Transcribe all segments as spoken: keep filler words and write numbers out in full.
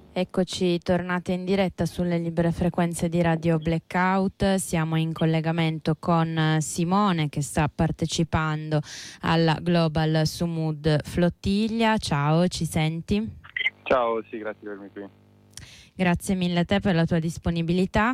Eccoci tornate in diretta sulle libere frequenze di Radio Blackout. Siamo in collegamento con Simone che sta partecipando alla Global Sumud Flottiglia. Ciao, ci senti? Ciao, sì, grazie per avermi qui. Grazie mille a te per la tua disponibilità.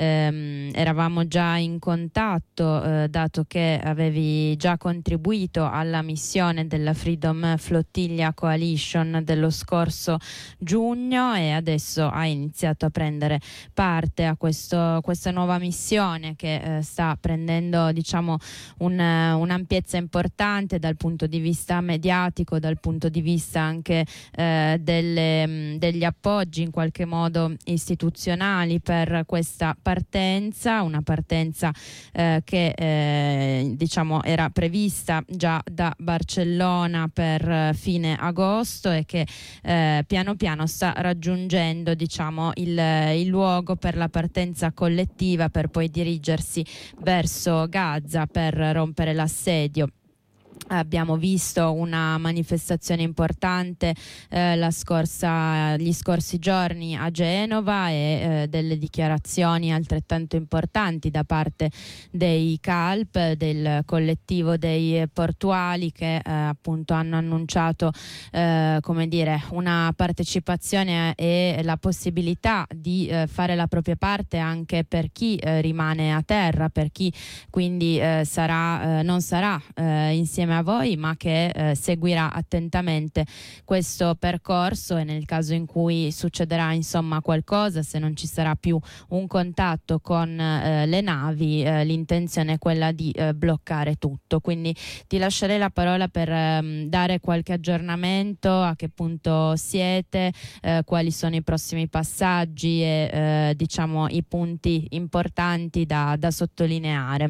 Eh, eravamo già in contatto, eh, dato che avevi già contribuito alla missione della Freedom Flottiglia Coalition dello scorso giugno e adesso hai iniziato a prendere parte a questo, questa nuova missione che eh, sta prendendo, diciamo, un, un'ampiezza importante dal punto di vista mediatico, dal punto di vista anche eh, delle, degli appoggi in qualche modo istituzionali per questa partenza, una partenza eh, che eh, diciamo era prevista già da Barcellona per fine agosto e che eh, piano piano sta raggiungendo, diciamo, il, il luogo per la partenza collettiva per poi dirigersi verso Gaza per rompere l'assedio. Abbiamo visto una manifestazione importante eh, la scorsa, gli scorsi giorni a Genova e eh, delle dichiarazioni altrettanto importanti da parte dei C A L P, del collettivo dei portuali, che eh, appunto hanno annunciato eh, come dire, una partecipazione e la possibilità di eh, fare la propria parte anche per chi eh, rimane a terra, per chi quindi eh, sarà, eh, non sarà eh, insieme a voi, ma che eh, seguirà attentamente questo percorso, e nel caso in cui succederà insomma qualcosa, se non ci sarà più un contatto con eh, le navi, eh, l'intenzione è quella di eh, bloccare tutto. Quindi ti lascerei la parola per ehm, dare qualche aggiornamento, a che punto siete, eh, quali sono i prossimi passaggi e eh, diciamo i punti importanti da, da sottolineare.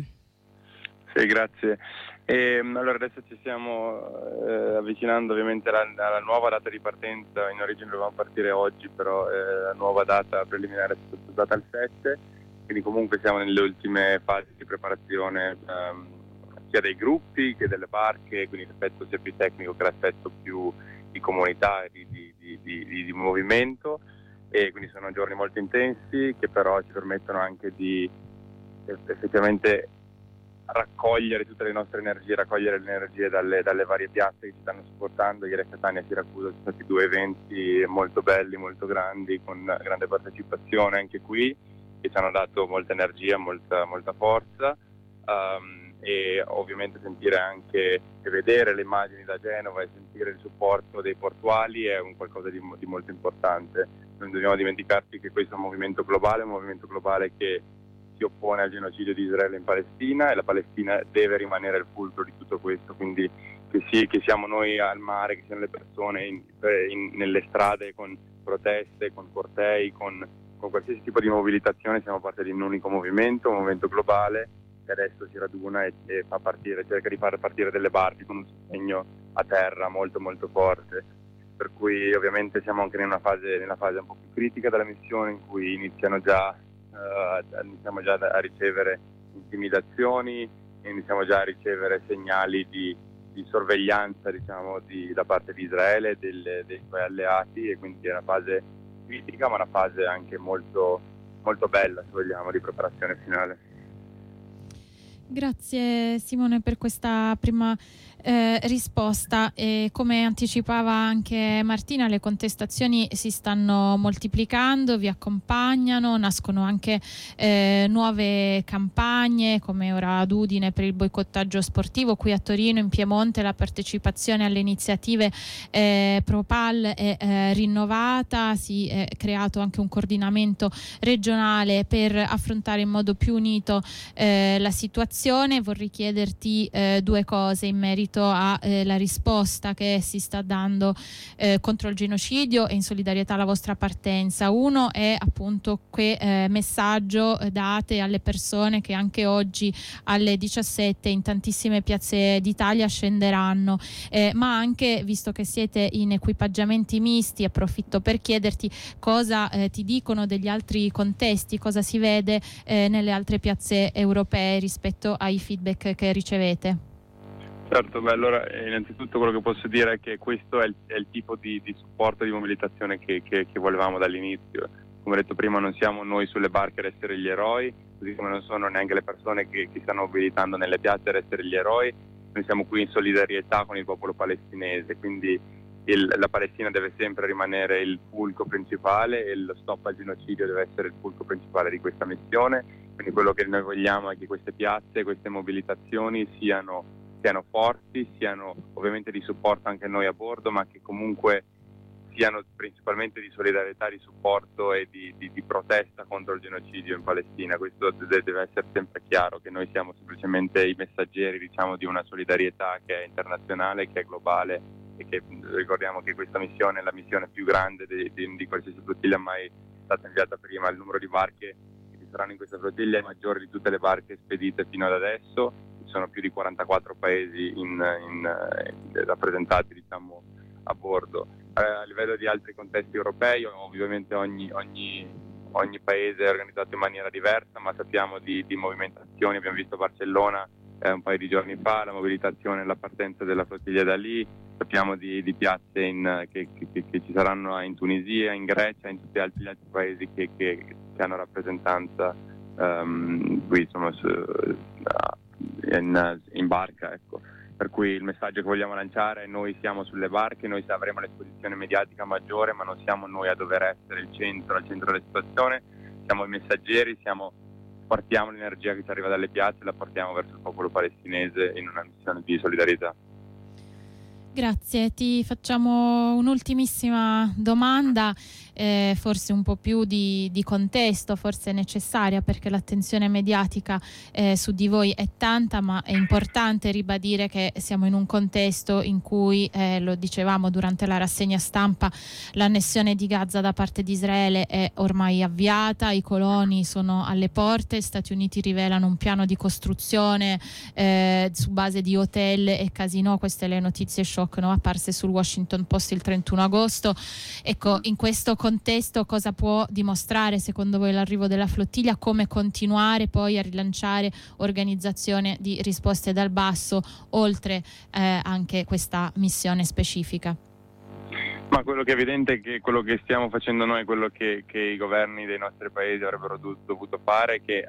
Sì, grazie. E, allora adesso ci stiamo eh, avvicinando ovviamente alla, alla nuova data di partenza. In origine dovevamo partire oggi, però eh, la nuova data preliminare è stata spostata al sette, quindi comunque siamo nelle ultime fasi di preparazione ehm, sia dei gruppi che delle barche, quindi l'aspetto sia più tecnico che l'aspetto più di comunità e di, di, di, di, di movimento, e quindi sono giorni molto intensi che però ci permettono anche di effettivamente raccogliere tutte le nostre energie, raccogliere le energie dalle, dalle varie piazze che ci stanno supportando. Ieri a Catania e Siracusa sono stati due eventi molto belli, molto grandi, con grande partecipazione anche qui, che ci hanno dato molta energia, molta, molta forza, um, e ovviamente sentire anche e vedere le immagini da Genova e sentire il supporto dei portuali è un qualcosa di, di molto importante. Non dobbiamo dimenticarci che questo è un movimento globale, un movimento globale che si oppone al genocidio di Israele in Palestina, e la Palestina deve rimanere il fulcro di tutto questo, quindi che, sì, che siamo noi al mare, che siano le persone in, in, nelle strade con proteste, con cortei, con, con qualsiasi tipo di mobilitazione, siamo parte di un unico movimento, un movimento globale che adesso si raduna e, e fa partire, cerca di far partire delle barche con un sostegno a terra molto molto forte. Per cui ovviamente siamo anche in una fase, nella fase un po' più critica della missione, in cui iniziano già Uh, iniziamo già a ricevere intimidazioni, iniziamo già a ricevere segnali di, di sorveglianza, diciamo, di, da parte di Israele e del, dei suoi alleati, e quindi è una fase critica ma una fase anche molto, molto bella, se vogliamo, di preparazione finale. Grazie Simone per questa prima eh, risposta. E come anticipava anche Martina, le contestazioni si stanno moltiplicando, vi accompagnano, nascono anche eh, nuove campagne, come ora ad Udine per il boicottaggio sportivo. Qui a Torino, in Piemonte, la partecipazione alle iniziative eh, Propal è eh, rinnovata, si è creato anche un coordinamento regionale per affrontare in modo più unito eh, la situazione. Vorrei chiederti eh, due cose in merito alla eh, risposta che si sta dando eh, contro il genocidio e in solidarietà alla vostra partenza. Uno è appunto che eh, messaggio date alle persone che anche oggi alle diciassette in tantissime piazze d'Italia scenderanno, eh, ma anche, visto che siete in equipaggiamenti misti, approfitto per chiederti cosa eh, ti dicono degli altri contesti, cosa si vede eh, nelle altre piazze europee rispetto ai feedback che ricevete. Certo, beh, allora innanzitutto quello che posso dire è che questo è il, è il tipo di, di supporto e di mobilitazione che, che, che volevamo dall'inizio. Come ho detto prima, non siamo noi sulle barche ad essere gli eroi, così come non sono neanche le persone che, che stanno mobilitando nelle piazze ad essere gli eroi. Noi siamo qui in solidarietà con il popolo palestinese, quindi il, la Palestina deve sempre rimanere il fulcro principale e lo stop al genocidio deve essere il fulcro principale di questa missione. Quindi quello che noi vogliamo è che queste piazze, queste mobilitazioni siano siano forti, siano ovviamente di supporto anche noi a bordo, ma che comunque siano principalmente di solidarietà, di supporto e di, di, di protesta contro il genocidio in Palestina. Questo deve essere sempre chiaro, che noi siamo semplicemente i messaggeri, diciamo, di una solidarietà che è internazionale, che è globale, e che ricordiamo che questa missione è la missione più grande di, di, di qualsiasi flottiglia mai stata inviata prima. Il numero di barche che ci saranno in questa flottiglia è maggiore di tutte le barche spedite fino ad adesso. Sono più di quarantaquattro paesi in, in, in, rappresentati, diciamo, a bordo. Eh, a livello di altri contesti europei, ovviamente ogni, ogni, ogni paese è organizzato in maniera diversa, ma sappiamo di, di movimentazioni. Abbiamo visto Barcellona eh, un paio di giorni fa, la mobilitazione e la partenza della flottiglia da lì. Sappiamo di, di piazze in, che, che, che ci saranno in Tunisia, in Grecia, in tutti gli altri, altri paesi che, che, che hanno rappresentanza um, qui, insomma, su, uh, In, in barca, ecco. Per cui il messaggio che vogliamo lanciare è: noi siamo sulle barche, noi avremo l'esposizione mediatica maggiore, ma non siamo noi a dover essere il centro, al centro della situazione. Siamo i messaggeri, siamo, portiamo l'energia che ci arriva dalle piazze e la portiamo verso il popolo palestinese in una missione di solidarietà. Grazie, ti facciamo un'ultimissima domanda, eh, forse un po' più di, di contesto, forse necessaria, perché l'attenzione mediatica eh, su di voi è tanta, ma è importante ribadire che siamo in un contesto in cui, eh, lo dicevamo durante la rassegna stampa, l'annessione di Gaza da parte di Israele è ormai avviata, i coloni sono alle porte, gli Stati Uniti rivelano un piano di costruzione eh, su base di hotel e casinò. Queste le notizie shock No, apparse sul Washington Post il trentuno agosto. Ecco, in questo contesto cosa può dimostrare secondo voi l'arrivo della flottiglia? Come continuare poi a rilanciare organizzazione di risposte dal basso, oltre eh, anche questa missione specifica? Ma quello che è evidente è che quello che stiamo facendo noi è quello che, che i governi dei nostri paesi avrebbero dovuto fare, che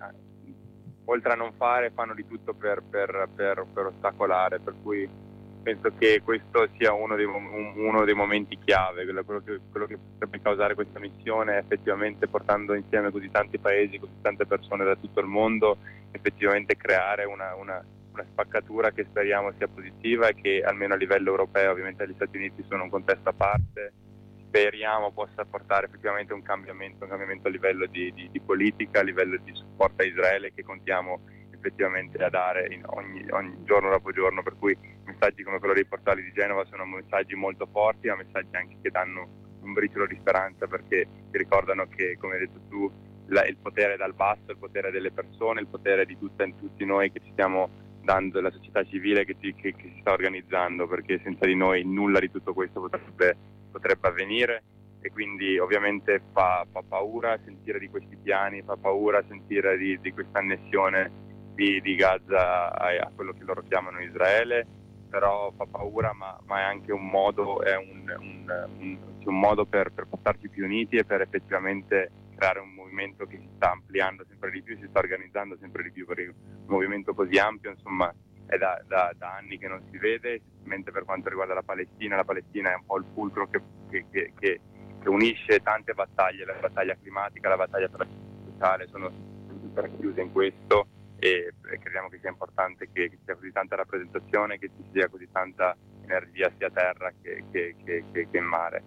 oltre a non fare fanno di tutto per, per, per, per ostacolare, per cui penso che questo sia uno dei, uno dei momenti chiave. Quello che, quello che potrebbe causare questa missione è effettivamente, portando insieme così tanti paesi, così tante persone da tutto il mondo, effettivamente creare una, una, una spaccatura che speriamo sia positiva e che almeno a livello europeo, ovviamente gli Stati Uniti sono un contesto a parte, speriamo possa portare effettivamente un cambiamento, un cambiamento a livello di, di, di politica, a livello di supporto a Israele, che contiamo effettivamente a dare in ogni, ogni giorno dopo giorno. Per cui messaggi come quello dei portali di Genova sono messaggi molto forti, ma messaggi anche che danno un briciolo di speranza, perché ti ricordano che, come hai detto tu, la, il potere dal basso, il potere delle persone, il potere di tutta, tutti noi che ci stiamo dando, la società civile che, ci, che, che si sta organizzando, perché senza di noi nulla di tutto questo potrebbe, potrebbe avvenire. E quindi ovviamente fa, fa paura sentire di questi piani, fa paura sentire di, di questa annessione Di, di Gaza a, a quello che loro chiamano Israele, però fa paura, ma, ma è anche un modo, è un, un, un, un modo per, per portarci più uniti e per effettivamente creare un movimento che si sta ampliando sempre di più, si sta organizzando sempre di più, perché un movimento così ampio, insomma, è da, da, da anni che non si vede. Mentre per quanto riguarda la Palestina, la Palestina è un po' il fulcro che, che, che, che, che unisce tante battaglie, la battaglia climatica, la battaglia per la giustizia sociale, sono tutte racchiuse in questo. E crediamo che sia importante che ci sia così tanta rappresentazione, che ci sia così tanta energia sia a terra che, che, che, che, che in mare.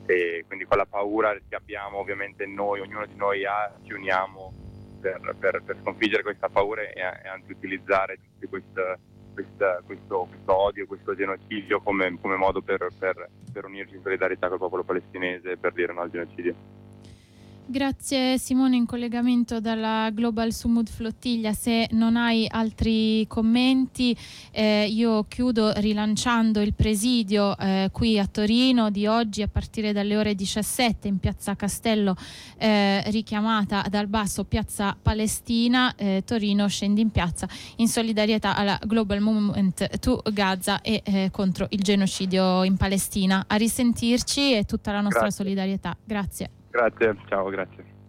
E quindi con la paura che abbiamo, ovviamente noi, ognuno di noi ha, ci uniamo per, per, per sconfiggere questa paura e, e anche utilizzare tutto questo, questo, questo, questo odio, questo genocidio come, come modo per, per, per unirci in solidarietà col popolo palestinese e per dire no al genocidio. Grazie Simone, in collegamento dalla Global Sumud Flottiglia. Se non hai altri commenti, eh, io chiudo rilanciando il presidio eh, qui a Torino di oggi a partire dalle ore diciassette in piazza Castello, eh, richiamata dal basso piazza Palestina. eh, Torino scende in piazza in solidarietà alla Global Movement to Gaza e eh, contro il genocidio in Palestina. A risentirci e tutta la nostra Grazie. solidarietà. Grazie. Grazie, ciao, grazie.